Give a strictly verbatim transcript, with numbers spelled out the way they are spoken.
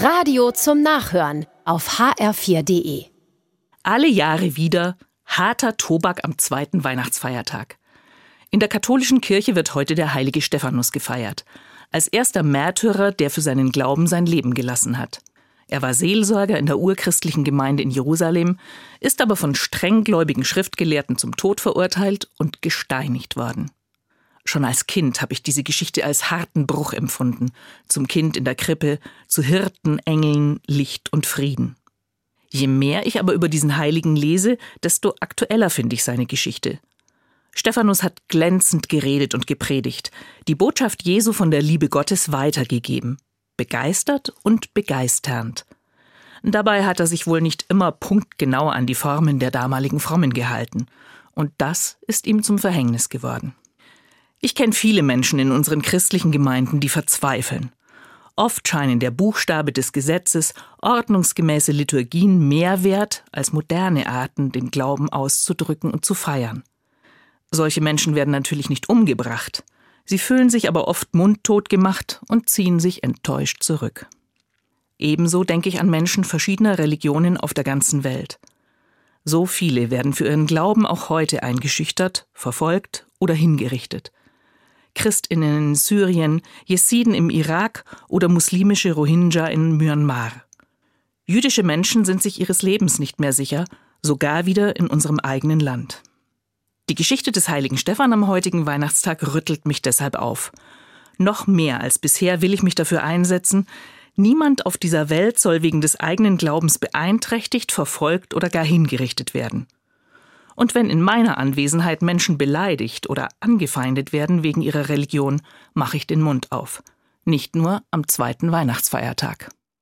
Radio zum Nachhören auf h r vier punkt d e. Alle Jahre wieder harter Tobak am zweiten Weihnachtsfeiertag. In der katholischen Kirche wird heute der heilige Stephanus gefeiert, als erster Märtyrer, der für seinen Glauben sein Leben gelassen hat. Er war Seelsorger in der urchristlichen Gemeinde in Jerusalem, ist aber von strenggläubigen Schriftgelehrten zum Tod verurteilt und gesteinigt worden. Schon als Kind habe ich diese Geschichte als harten Bruch empfunden, zum Kind in der Krippe, zu Hirten, Engeln, Licht und Frieden. Je mehr ich aber über diesen Heiligen lese, desto aktueller finde ich seine Geschichte. Stephanus hat glänzend geredet und gepredigt, die Botschaft Jesu von der Liebe Gottes weitergegeben, begeistert und begeisternd. Dabei hat er sich wohl nicht immer punktgenau an die Formen der damaligen Frommen gehalten, und das ist ihm zum Verhängnis geworden. Ich kenne viele Menschen in unseren christlichen Gemeinden, die verzweifeln. Oft scheinen der Buchstabe des Gesetzes, ordnungsgemäße Liturgien mehr wert als moderne Arten, den Glauben auszudrücken und zu feiern. Solche Menschen werden natürlich nicht umgebracht. Sie fühlen sich aber oft mundtot gemacht und ziehen sich enttäuscht zurück. Ebenso denke ich an Menschen verschiedener Religionen auf der ganzen Welt. So viele werden für ihren Glauben auch heute eingeschüchtert, verfolgt oder hingerichtet. Christinnen in Syrien, Jesiden im Irak oder muslimische Rohingya in Myanmar. Jüdische Menschen sind sich ihres Lebens nicht mehr sicher, sogar wieder in unserem eigenen Land. Die Geschichte des heiligen Stephan am heutigen Weihnachtstag rüttelt mich deshalb auf. Noch mehr als bisher will ich mich dafür einsetzen, niemand auf dieser Welt soll wegen des eigenen Glaubens beeinträchtigt, verfolgt oder gar hingerichtet werden. Und wenn in meiner Anwesenheit Menschen beleidigt oder angefeindet werden wegen ihrer Religion, mache ich den Mund auf. Nicht nur am zweiten Weihnachtsfeiertag.